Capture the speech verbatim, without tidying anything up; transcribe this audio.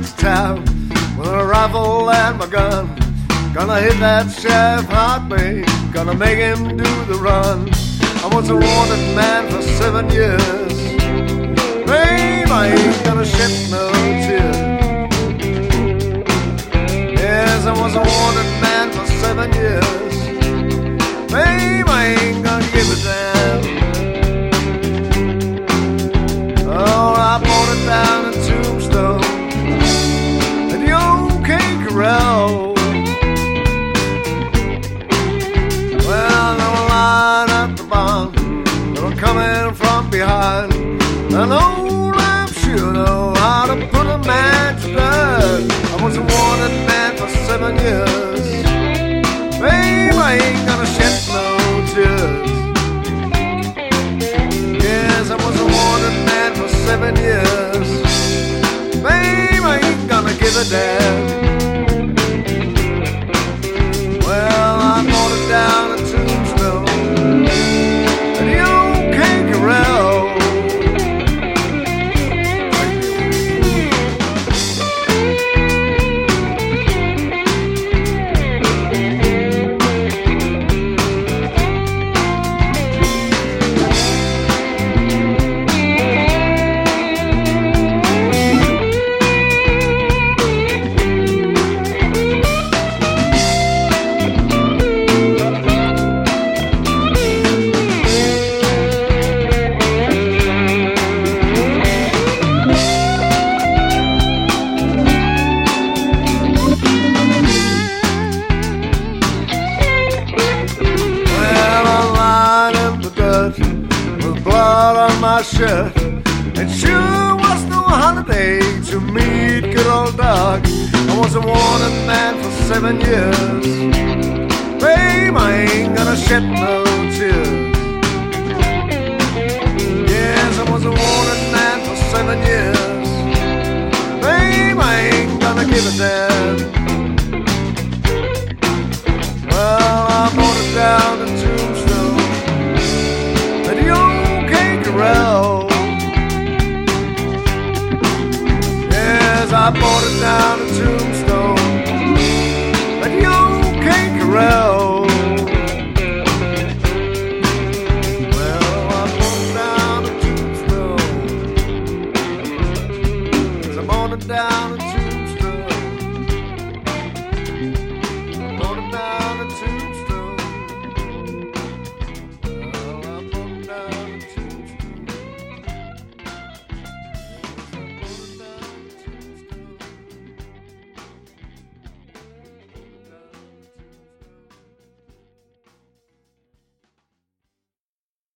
to town with a rifle and my gun. Gonna hit that sheriff hard, babe. Gonna make him do the run. I was a wanted man for seven years. Babe, I ain't gonna shed no tears. Yes, I was a wanted man for seven years. Babe, I ain't gonna give a damn. Oh, I bought it down in Tombstone at the old King Corral. Well, they were lying at the barn, they were coming from behind. I know I'm sure know how to put a man to death. I was a wanted man for seven years. Babe, I ain't gonna shed no tears. Yes, I was a wanted man for seven years. Babe, I ain't gonna give a damn. Well, I bought it down in Tombstone at the old King Corral. With blood on my shirt, it sure was no holiday to meet good old dog. I was a wanted man for seven years. Babe, I ain't gonna shed no tears. Yes, I was a wanted man for seven years. Babe, I ain't gonna give a damn. Well, I bought it down in Tombstone at the old King Corral. Yes, I bought it down in Tombstone.